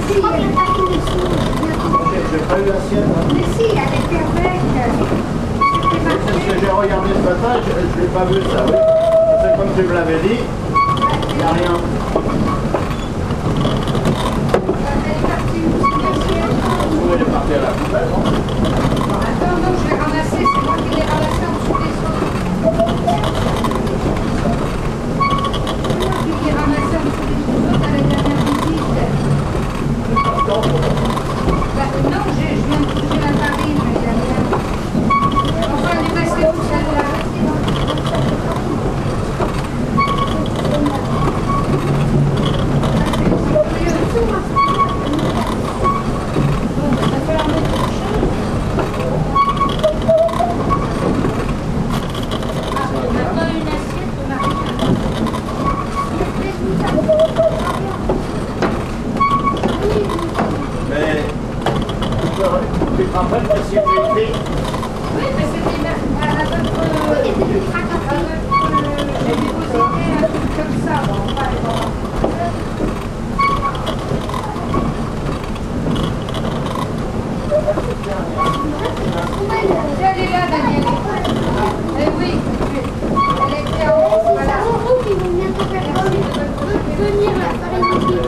J'ai pas eu l'assiette. Mais si, elle était avec. C'est ce que j'ai regardé ce matin, je l'ai pas vu ça, oui. C'est comme tu me l'avais dit, il n'y a rien. Elle est partie à la poubelle, non? Attends, non, je l'ai ramassé, c'est moi qui l'ai ramassé en dessous des autres. C'est moi qui l'ai ramassé en dessous des autres à la dernière visite. Bah, non, je viens de toucher la farine, mais il n'y a rien. Enfin, elle est passée tout celle-là. Mais, tu te rappelles que si tu écris? Oui, mais c'était à votre... J'ai déposité un truc comme ça, bon, pas elle est là, Daniel. Eh oui, elle était en haut, voilà. Qui vont bientôt venir l'après-midi.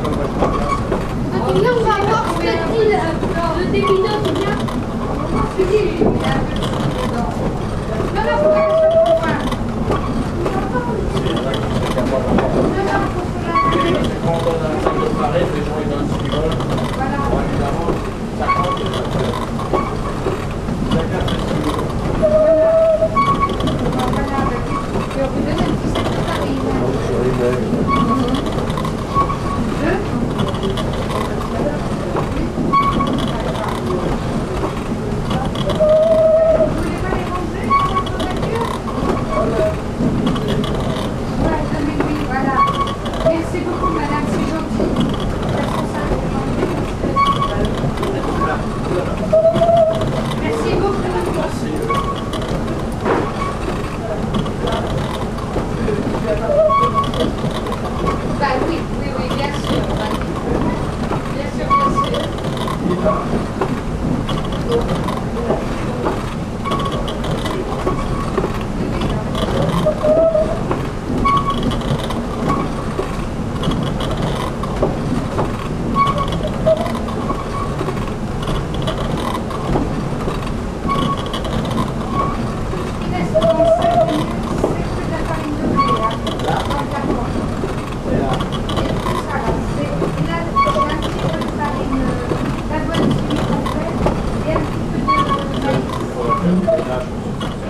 On va voir ce que dit le démineur qui vient. Tu dis, il y a un peu de trucs dedans. Non, non, faut qu'elle se trouve pas. Quand on a un sac de farine, les gens ils donnent ce qu'ils veulent. Voilà. Bon, évidemment, ça compte. Chacun fait ce qu'il veut. Voilà, avec les trucs. Et on vous donne un petit sac de farine. Merci beaucoup, madame, c'est gentil. Merci beaucoup. Bah oui, oui, oui, bien sûr. Bien sûr, bien Il reste 35 minutes, c'est que de la farine de blé, hein. Dans le carton. Et tout ça, là, c'est là, j'ai un petit peu de farine d'avoine semi-complète et un petit peu de maïs.